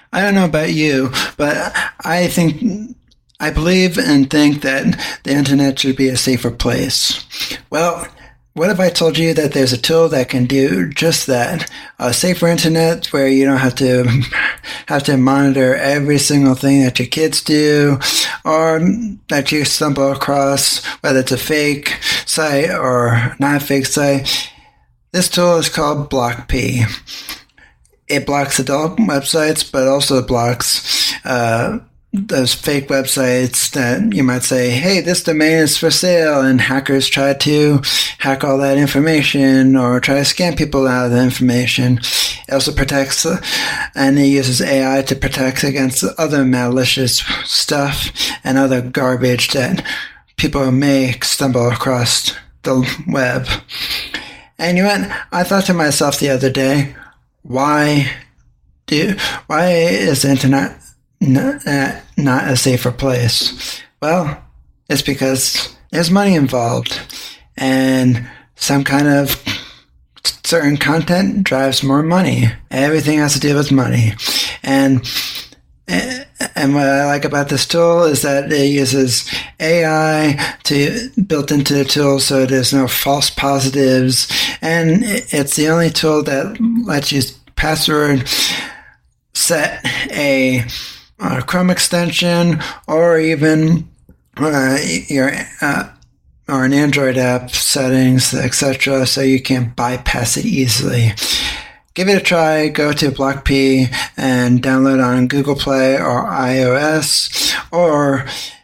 I don't know about you, but I believe and think that the internet should be a safer place. Well, what if I told you that there's a tool that can do just that? A safer internet where you don't have to monitor every single thing that your kids do or that you stumble across, whether it's a fake site or not a fake site. This tool is called BlockP. It blocks adult websites, but also blocks those fake websites that you might say, hey, this domain is for sale, and hackers try to hack all that information or try to scam people out of the information. It also protects, and it uses AI to protect against other malicious stuff and other garbage that people may stumble across the web. And you know what? I thought to myself the other day, why is the internet not a safer place? Well, it's because there's money involved, and some kind of certain content drives more money. Everything has to do with money. And what I like about this tool is that it uses AI built into the tool, so there's no false positives. And it's the only tool that lets you password set a Chrome extension or even your or an Android app settings, etc., so you can bypass it easily. Give it a try. Go to BlockP and download on Google Play or iOS or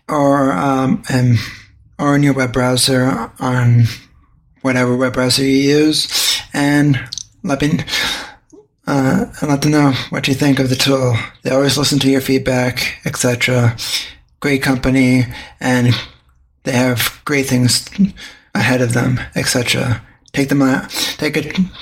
in your web browser on whatever web browser you use, and let them know what you think of the tool. They always listen to your feedback, etc. Great company, and they have great things ahead of them, etc. Take them out. Take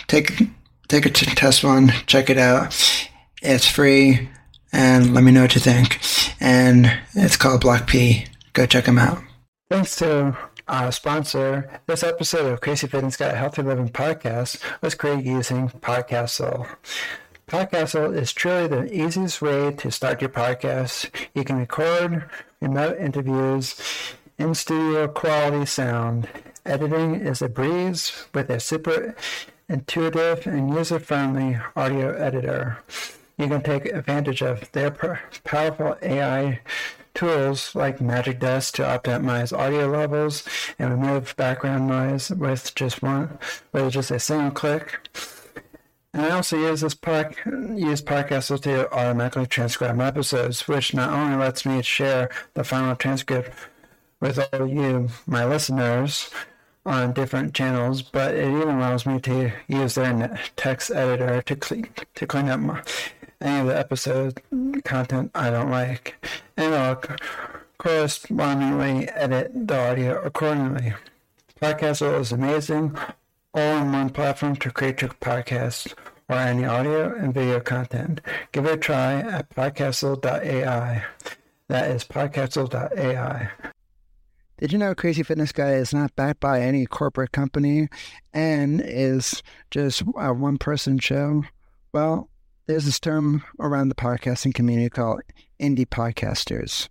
a test one. Check it out. It's free, and let me know what you think. And it's called BlockP. Go check them out. Thanks to our sponsor. This episode of Crazy Fitness Guy Healthy Living podcast was created using Podcastle. Podcastle is truly the easiest way to start your podcast. You can record remote interviews in studio quality sound. Editing is a breeze with a super intuitive and user-friendly audio editor. You can take advantage of their powerful AI tools like Magic Dust to optimize audio levels and remove background noise with just a single click. And I also use Podcastle to automatically transcribe my episodes, which not only lets me share the final transcript with all you, my listeners, on different channels, but it even allows me to use their text editor to clean up any of the episode content I don't like, and I'll correspondingly edit the audio accordingly. Podcastle is amazing, all-in-one platform to create your podcast or any audio and video content. Give it a try at podcastle.ai. That is podcastle.ai. Did you know Crazy Fitness Guy is not backed by any corporate company and is just a one-person show? Well, there's this term around the podcasting community called indie podcasters.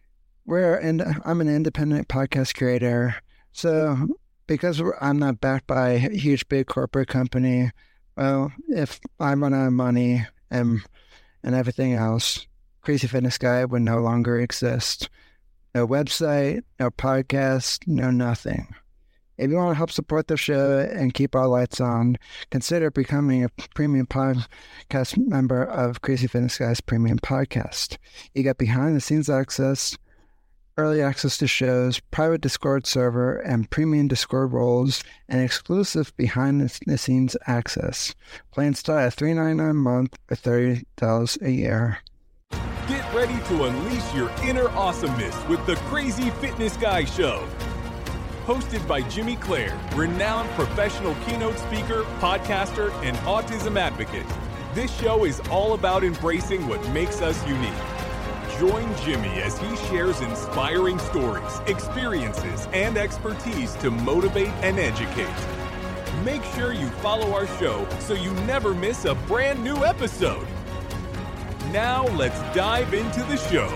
I'm an independent podcast creator, so because I'm not backed by a huge big corporate company, well, if I run out of money and everything else, Crazy Fitness Guy would no longer exist. No website, no podcast, no nothing. If you want to help support the show and keep our lights on, consider becoming a premium podcast member of Crazy Fitness Guy's premium podcast. You get behind-the-scenes access, early access to shows, private Discord server, and premium Discord roles, and exclusive behind-the-scenes access. Plans start at $3.99 a month or $30 a year. Get ready to unleash your inner awesomeness with the Crazy Fitness Guy Show. Hosted by Jimmy Clare, renowned professional keynote speaker, podcaster, and autism advocate. This show is all about embracing what makes us unique. Join Jimmy as he shares inspiring stories, experiences, and expertise to motivate and educate. Make sure you follow our show so you never miss a brand new episode. Now let's dive into the show.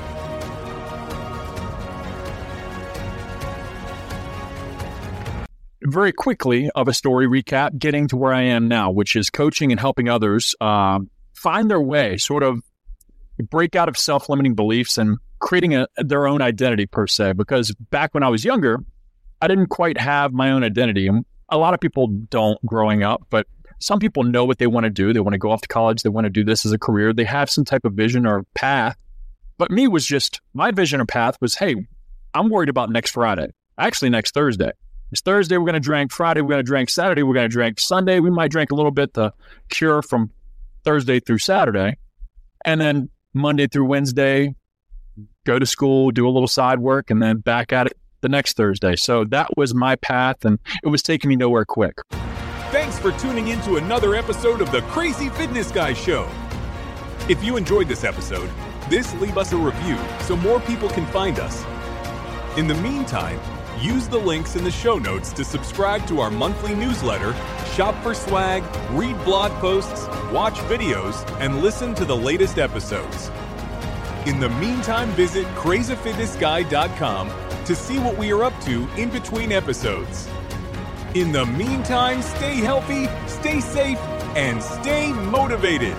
Very quickly of a story recap, getting to where I am now, which is coaching and helping others find their way, sort of break out of self-limiting beliefs and creating their own identity per se. Because back when I was younger, I didn't quite have my own identity. And a lot of people don't growing up, but some people know what they want to do. They want to go off to college. They want to do this as a career. They have some type of vision or path. But me was just, my vision or path was, hey, I'm worried about next Friday. Actually, next Thursday. It's Thursday, we're going to drink. Friday, we're going to drink. Saturday, we're going to drink. Sunday, we might drink a little bit to cure from Thursday through Saturday. And then Monday through Wednesday, go to school, do a little side work, and then back at it the next Thursday. So that was my path, and it was taking me nowhere quick. Thanks for tuning in to another episode of the Crazy Fitness Guy Show. If you enjoyed this episode, leave us a review so more people can find us. In the meantime, use the links in the show notes to subscribe to our monthly newsletter, shop for swag, read blog posts, watch videos, and listen to the latest episodes. In the meantime, visit crazyfitnessguy.com to see what we are up to in between episodes. In the meantime, stay healthy, stay safe, and stay motivated.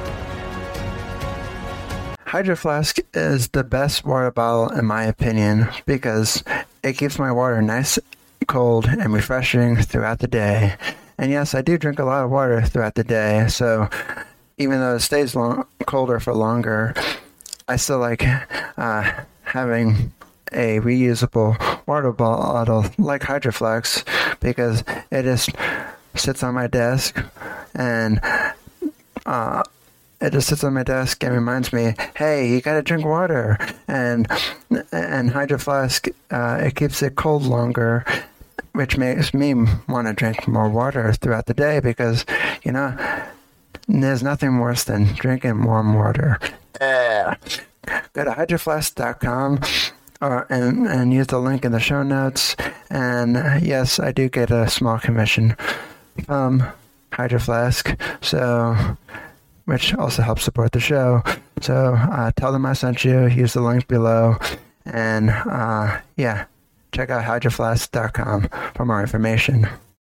Hydro Flask is the best water bottle in my opinion because it keeps my water nice, cold, and refreshing throughout the day. And yes, I do drink a lot of water throughout the day, so even though it stays colder for longer, I still like having a reusable water bottle like Hydro Flask because it just sits on my desk and reminds me, hey, you got to drink water. And Hydro Flask, it keeps it cold longer, which makes me want to drink more water throughout the day because, you know, there's nothing worse than drinking warm water. Go to hydroflask.com and use the link in the show notes. And yes, I do get a small commission from Hydro Flask, which also helps support the show. So tell them I sent you, use the link below, and check out hydroflask.com for more information.